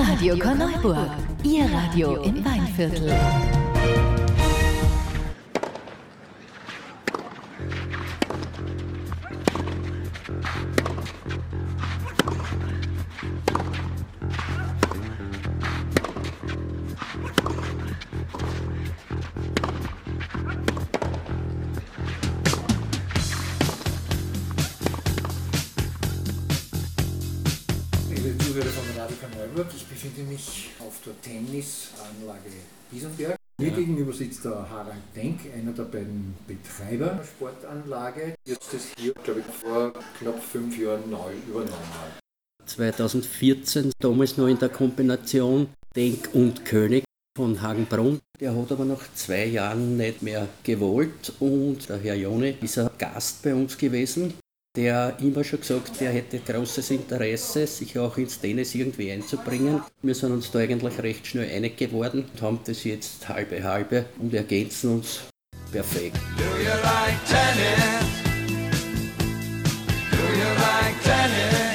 Radio Korneuburg, Ihr Radio im Weinviertel. Ich befinde mich auf der Tennisanlage Biesenberg. Mir gegenüber sitzt der Harald Denk, einer der beiden Betreiber der Sportanlage. Jetzt ist hier, glaube ich, vor knapp 5 Jahren neu übernommen. 2014, damals noch in der Kombination Denk und König von Hagenbrunn. Der hat aber nach 2 Jahren nicht mehr gewollt und der Herr Jone ist ein Gast bei uns gewesen. Der immer schon gesagt, der hätte großes Interesse, sich auch ins Tennis irgendwie einzubringen. Wir sind uns da eigentlich recht schnell einig geworden und haben das jetzt halbe und ergänzen uns perfekt. Do you like tennis? Do you like tennis?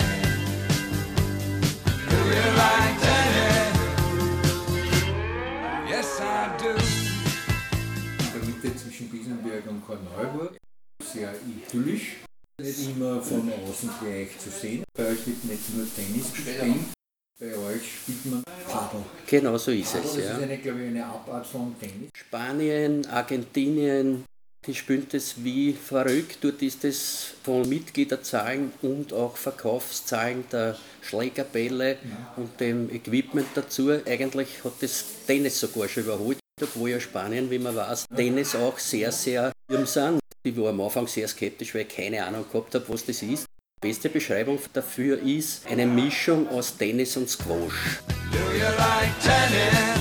Do you like tennis? Yes, I do. In der Mitte zwischen Biesenberg und Korneuburg, sehr idyllisch. Nicht immer von außen gleich zu sehen. Bei euch wird nicht nur Tennis gespielt, bei euch spielt man Paddel. Genau so ist es. Das ist eine Abart von Tennis. Spanien, Argentinien, die spielen das wie verrückt. Dort ist es von Mitgliederzahlen und auch Verkaufszahlen der Schlägerbälle und dem Equipment dazu. Eigentlich hat das Tennis sogar schon überholt, obwohl ja Spanien, wie man weiß, Tennis auch sehr, sehr firm sind. Ich war am Anfang sehr skeptisch, weil ich keine Ahnung gehabt habe, was das ist. Die beste Beschreibung dafür ist eine Mischung aus Tennis und Squash. Do you like tennis?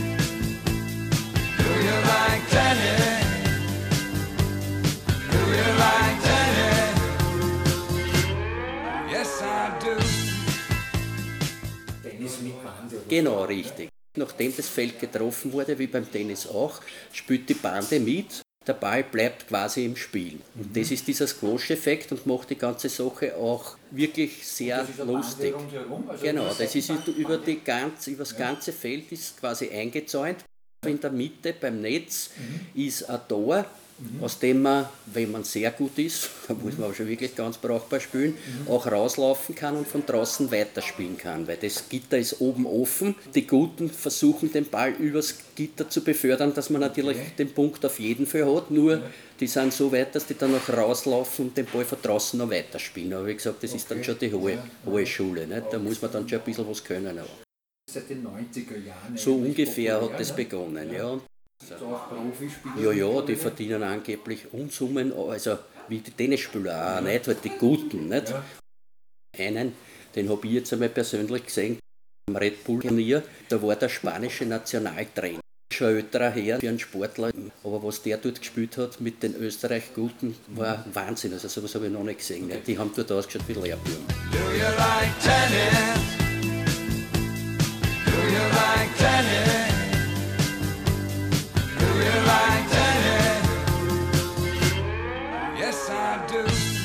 Do you like tennis? Do you like tennis? Yes, I do. Tennis mit Bande. Genau, richtig. Nachdem das Feld getroffen wurde, wie beim Tennis auch, spielt die Bande mit. Der Ball bleibt quasi im Spiel. Und das ist dieser Squash-Effekt und macht die ganze Sache auch wirklich sehr lustig. Also Genau, das ist über das ganze Feld ist quasi eingezäunt. In der Mitte beim Netz ist ein Tor, aus dem man, wenn man sehr gut ist, da muss man aber schon wirklich ganz brauchbar spielen, auch rauslaufen kann und von draußen weiterspielen kann, weil das Gitter ist oben offen. Die Guten versuchen den Ball übers Gitter zu befördern, dass man natürlich den Punkt auf jeden Fall hat, nur die sind so weit, dass die dann noch rauslaufen und den Ball von draußen noch weiterspielen. Aber wie gesagt, das ist dann schon die hohe Schule, nicht? Da muss man dann schon ein bisschen was können. Auch. Seit den 90er Jahren. So ungefähr hat das begonnen, ja. Auch Profispieler. Ja, die verdienen angeblich Unsummen, also wie die Tennisspieler auch, nicht? Halt die Guten, nicht? Einen, den habe ich jetzt einmal persönlich gesehen, am Red Bull Turnier, da war der spanische Nationaltrainer. Schon ein älterer Herr für einen Sportler, aber was der dort gespielt hat mit den Österreich-Guten, war Wahnsinn, also sowas habe ich noch nicht gesehen. Nicht? Die haben dort ausgeschaut wie Lehrbuben. Do you like tennis? Do you like tennis? Do you like tennis? Yes, I do.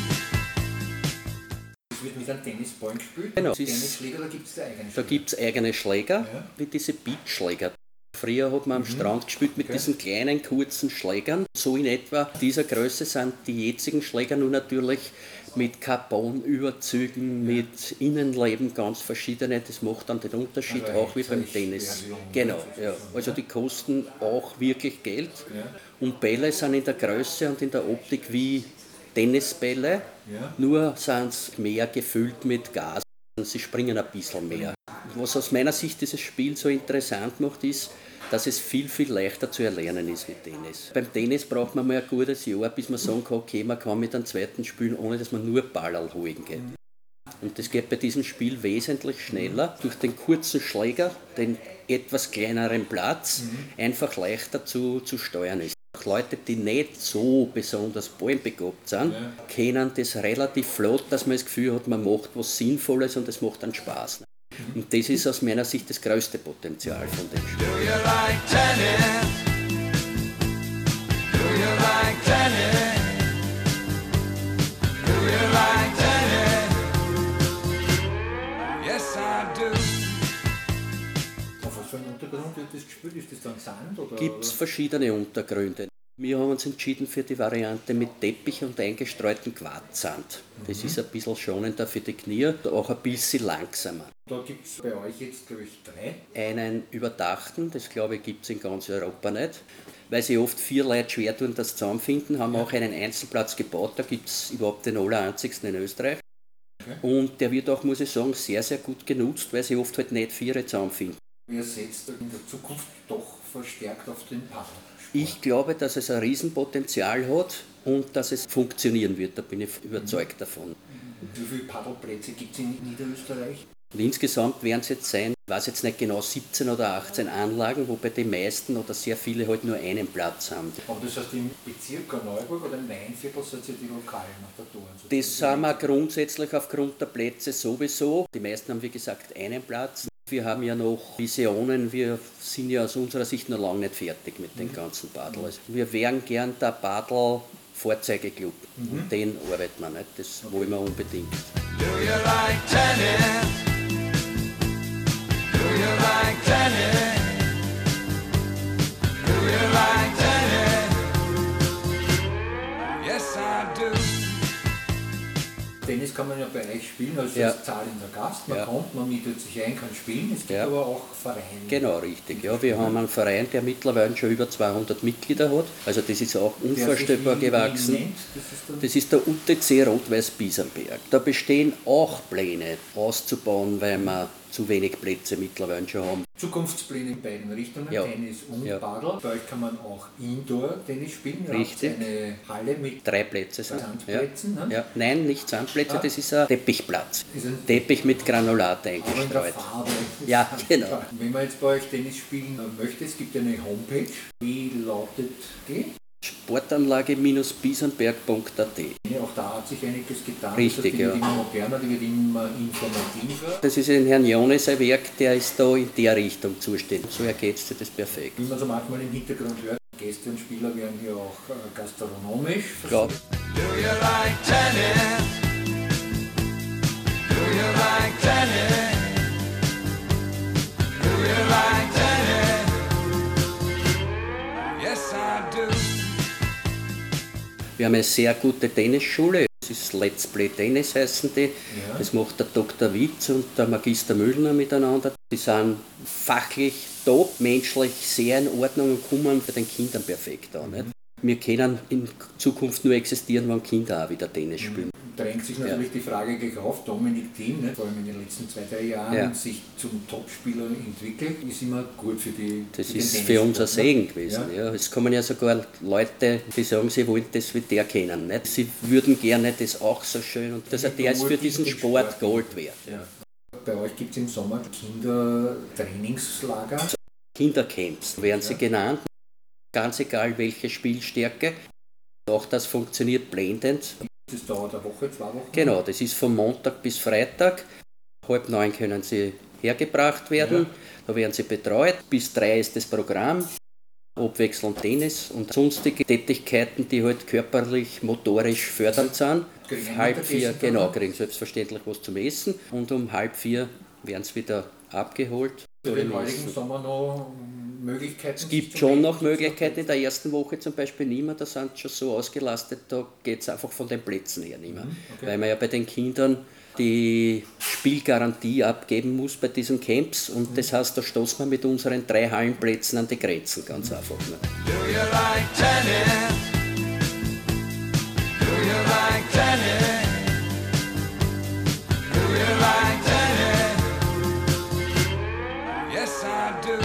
Es wird mit einem Tennisball gespielt. Genau. Tennisschläger, da gibt es eigene Schläger. Da gibt es eigene Schläger, wie diese Beachschläger. Früher hat man am Strand gespielt mit diesen kleinen, kurzen Schlägern. So in etwa dieser Größe sind die jetzigen Schläger, nur natürlich mit Carbonüberzügen, mit Innenleben ganz verschiedene. Das macht dann den Unterschied, Also auch wie beim Tennis. Genau, ja. Also die kosten auch wirklich Geld. Und Bälle sind in der Größe und in der Optik wie Tennisbälle, nur sind sie mehr gefüllt mit Gas. Sie springen ein bisschen mehr. Was aus meiner Sicht dieses Spiel so interessant macht, ist, dass es viel, viel leichter zu erlernen ist mit Tennis. Beim Tennis braucht man mal ein gutes Jahr, bis man sagen kann, okay, man kann mit einem zweiten spielen, ohne dass man nur Ballerl holen geht. Und das geht bei diesem Spiel wesentlich schneller, durch den kurzen Schläger, den etwas kleineren Platz, einfach leichter zu steuern ist. Leute, die nicht so besonders ballenbegabt sind, kennen das relativ flott, dass man das Gefühl hat, man macht was Sinnvolles und es macht dann Spaß. Und das ist aus meiner Sicht das größte Potenzial von dem Spiel. Do you like tennis? Do you like tennis? Do you like tennis? Yes, I do. für einen Untergrund wird das gespielt? Ist das dann Sand? Gibt es verschiedene Untergründe. Wir haben uns entschieden für die Variante mit Teppich und eingestreuten Quarzsand. Das ist ein bisschen schonender für die Knie, auch ein bisschen langsamer. Da gibt es bei euch jetzt, glaube ich, 3. Einen überdachten, das glaube ich gibt es in ganz Europa nicht. Weil sich oft 4 Leute schwer tun, das zusammenfinden, haben wir auch einen Einzelplatz gebaut, da gibt es überhaupt den allereinzigsten in Österreich. Okay. Und der wird auch, muss ich sagen, sehr, sehr gut genutzt, weil sie oft halt nicht 4 zusammenfinden. Ihr setzt in der Zukunft doch verstärkt auf den Paddelsport. Ich glaube, dass es ein Riesenpotenzial hat und dass es funktionieren wird, da bin ich überzeugt davon. Wie viele Paddelplätze gibt es in Niederösterreich? Und insgesamt werden es jetzt sein, ich weiß jetzt nicht genau, 17 oder 18 Anlagen, wobei die meisten oder sehr viele halt nur einen Platz haben. Aber das heißt, im Bezirk Neuburg oder im Weinviertel seid ihr die Lokalen nach der Tour? Das sind wir grundsätzlich aufgrund der Plätze sowieso. Die meisten haben wie gesagt einen Platz. Wir haben ja noch Visionen, wir sind ja aus unserer Sicht noch lange nicht fertig mit den ganzen Paddel. Also wir wären gern der Paddel-Vorzeigeklub. Und den arbeiten wir nicht, das wollen wir unbedingt. Do you like tennis? Do you like tennis? Do you like tennis? Yes, I do. Tennis kann man ja bei euch spielen als zahlender Gast. Man kommt, man mietet sich ein, kann spielen. Es gibt aber auch Vereine. Genau, richtig. Ja, wir haben einen Verein, der mittlerweile schon über 200 Mitglieder hat. Also das ist auch unvorstellbar gewachsen. Das ist der UTC Rot-Weiß-Biesenberg. Da bestehen auch Pläne auszubauen, weil wir zu wenig Plätze mittlerweile schon haben. Zukunftspläne in beiden Richtungen, Tennis und Paddel. Bei euch kann man auch Indoor-Tennis spielen. Richtig. Eine Halle mit 3 Plätze sind. Sandplätzen. Ne? Ja. Nein, nicht Sandplätze, das ist ein Teppichplatz. Teppich mit Granulat eingestreut. Aber in der Farbe. Ja, genau. Wenn man jetzt bei euch Tennis spielen möchte, es gibt eine Homepage. Wie lautet die? Sportanlage-biesenberg.at. Auch da hat sich einiges getan. Richtig, die wird immer moderner, die wird immer informativer. Das ist in Herrn Jones ein Werk, der ist da in der Richtung zuständig. So ergeht dir das perfekt. Wie man so manchmal im Hintergrund hört, Gäste und Spieler werden hier auch gastronomisch versorgt. Do you like tennis? Do you like tennis? Do you like tennis? Yes, I do. Wir haben eine sehr gute Tennisschule. Das ist Let's Play Tennis heißen die. Ja. Das macht der Dr. Witz und der Magister Müllner miteinander. Die sind fachlich top, menschlich sehr in Ordnung und kommen bei den Kindern perfekt an. Nicht? Wir können in Zukunft nur existieren, wenn Kinder auch wieder Tennis spielen. Drängt sich natürlich die Frage gleich auf, Dominik Thiem, ne, vor allem in den letzten 2-3 Jahren, sich zum Topspieler entwickelt, ist immer gut für die. Das ist für uns ein Segen gewesen. Ja. Es kommen ja sogar Leute, die sagen, sie wollen das wie der kennen. Nicht? Sie würden gerne das auch so schön und dass der ist für diesen Sport Gold wert. Ja. Bei euch gibt es im Sommer Kindertrainingslager. Kindercamps werden sie genannt. Ganz egal welche Spielstärke. Auch das funktioniert blendend. Das dauert eine Woche, 2 Wochen? Genau, das ist von Montag bis Freitag. 8:30 können sie hergebracht werden. Ja. Da werden sie betreut. Bis 3 ist das Programm. Abwechselnd Tennis und sonstige Tätigkeiten, die halt körperlich, motorisch fördernd sind. 3:30, genau, kriegen selbstverständlich was zum Essen. Und um 3:30 werden sie wieder abgeholt. Für den heutigen Sommer noch Möglichkeiten? Es gibt schon noch Möglichkeiten, in der ersten Woche zum Beispiel nicht mehr, da sind schon so ausgelastet, da geht es einfach von den Plätzen her nicht mehr. Okay. Weil man ja bei den Kindern die Spielgarantie abgeben muss bei diesen Camps und das heißt, da stoßen wir mit unseren 3 Hallenplätzen an die Grenzen, ganz einfach. Ne? Do you like tennis? Do you like tennis? Do you like tennis? Yes, I do.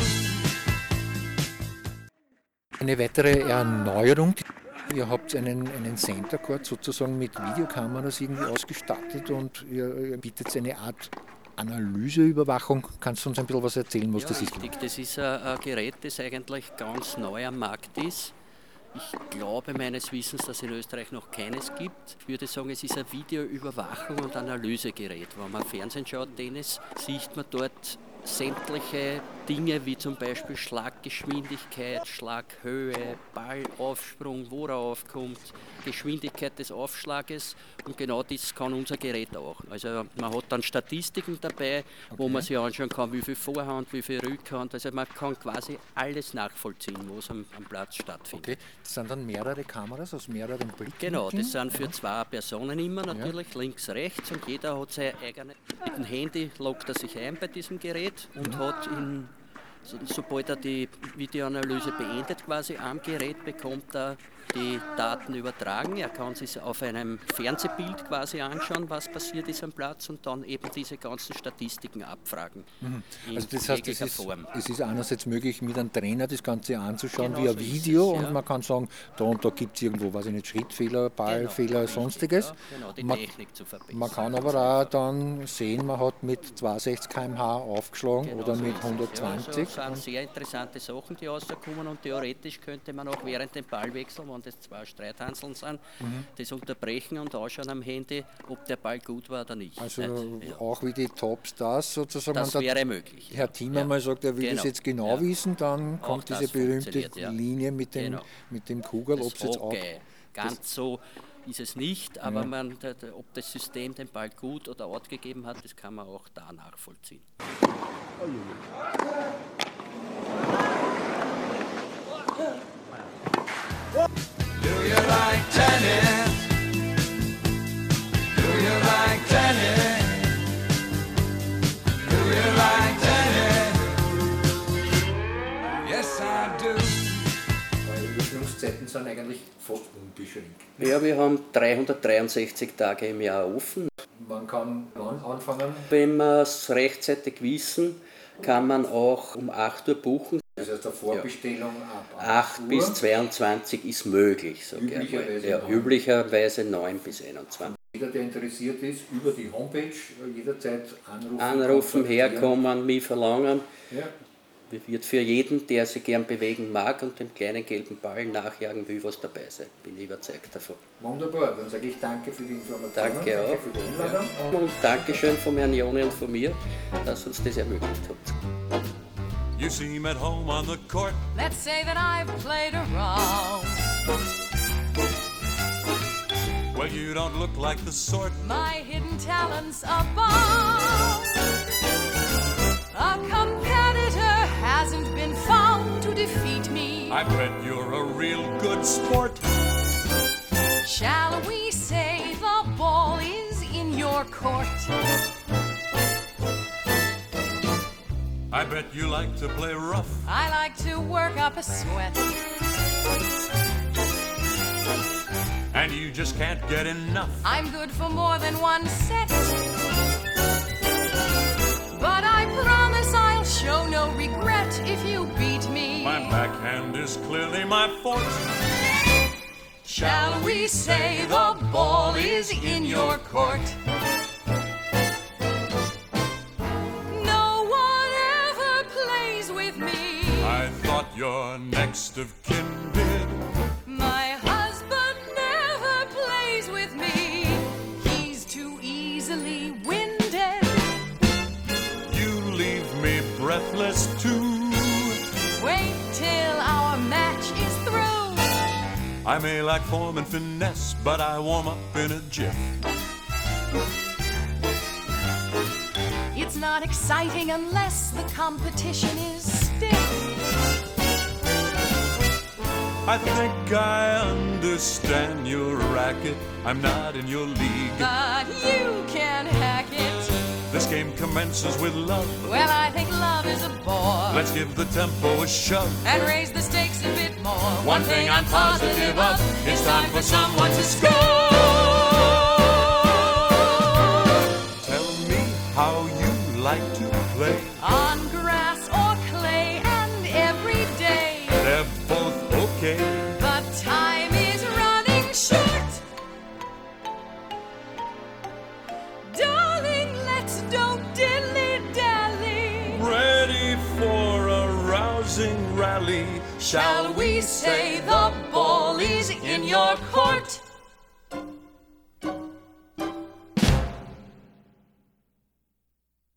Eine weitere Erneuerung. Ihr habt einen Center Court sozusagen mit Videokameras irgendwie ausgestattet und ihr bietet eine Art Analyseüberwachung. Kannst du uns ein bisschen was erzählen, was das ist? Richtig. Das ist ein Gerät, das eigentlich ganz neu am Markt ist. Ich glaube meines Wissens, dass es in Österreich noch keines gibt. Ich würde sagen, es ist ein Videoüberwachung und Analysegerät. Wenn man Fernsehen schaut, Tennis, sieht man dort sämtliche Dinge wie zum Beispiel Schlaggeschwindigkeit, Schlaghöhe, Ballaufsprung, wo er aufkommt, Geschwindigkeit des Aufschlages und genau das kann unser Gerät auch. Also man hat dann Statistiken dabei, wo man sich anschauen kann, wie viel Vorhand, wie viel Rückhand, also man kann quasi alles nachvollziehen, was am Platz stattfindet. Okay, das sind dann mehrere Kameras aus mehreren Blickwinkeln? Genau, das sind für 2 Personen immer natürlich, links, rechts und jeder hat sein eigenes. Mit dem Handy loggt er sich ein bei diesem Gerät und hat sobald er die Videoanalyse beendet, quasi am Gerät, bekommt er die Daten übertragen. Er kann sich auf einem Fernsehbild quasi anschauen, was passiert ist am Platz und dann eben diese ganzen Statistiken abfragen. Also das heißt, es ist einerseits möglich, mit einem Trainer das Ganze anzuschauen, Genau via so Video, ist es, und man kann sagen, da und da gibt es irgendwo, weiß ich nicht, Schrittfehler, Ballfehler, sonstiges. Genau, die Technik zu verbessern. Man kann aber auch dann sehen, man hat mit 62 km/h aufgeschlagen oder mit 120. Ja, das sind sehr interessante Sachen, die rauskommen und theoretisch könnte man auch während dem Ballwechsel, wenn das 2 Streithanseln sind, das unterbrechen und anschauen am Handy, ob der Ball gut war oder nicht. Also auch wie die Topstars sozusagen. Das wäre möglich. Herr Thiemer mal sagt, er will das jetzt genau wissen, dann kommt diese berühmte Linie mit dem Kugel, ob es jetzt auch... Ganz so ist es nicht, aber ob das System den Ball gut oder out gegeben hat, das kann man auch da nachvollziehen. Do you like tennis? Do you like tennis? Do you like tennis? Yes, I do. Die Überschwungszeiten sind eigentlich fast unbeschränkt. Ja, wir haben 363 Tage im Jahr offen. Man kann wann anfangen? Wenn wir es rechtzeitig wissen, kann man auch um 8 Uhr buchen. Das heißt, eine Vorbestellung ab 8 bis 22 ist möglich. Üblicherweise 9 bis 21. Jeder, der interessiert ist, über die Homepage jederzeit Anrufen, herkommen, mich verlangen. Ja. Wird für jeden, der sich gern bewegen mag und dem kleinen gelben Ball nachjagen will, was dabei sein. Bin ich überzeugt davon. Wunderbar, dann sage ich danke für die Informationen. Danke auch. Für die Einladung. Und Dankeschön von Herrn Joni und von mir, dass uns das ermöglicht hat. You seem at home on the court. Let's say that I've played around. Well, you don't look like the sort. My hidden talents abound. A competitor hasn't been found to defeat me. I bet you're a real good sport. Shall we say the ball is in your court? I bet you like to play rough. I like to work up a sweat. And you just can't get enough. I'm good for more than one set. But I promise I'll show no regret if you beat me. My backhand is clearly my forte. Shall we say the ball is in your court? I thought your next of kin did. My husband never plays with me. He's too easily winded. You leave me breathless too. Wait till our match is through. I may lack form and finesse, but I warm up in a jiff. It's not exciting unless the competition is stiff. I think I understand your racket. I'm not in your league. But you can hack it. This game commences with love. Well, I think love is a bore. Let's give the tempo a shove and raise the stakes a bit more. One thing I'm positive of, it's time for someone to score. Tell me how you like to play. On grass or clay and every day. They're both okay. But time is running short. Darling, let's don't dilly-dally. Ready for a rousing rally. Shall we say the ball is in your court?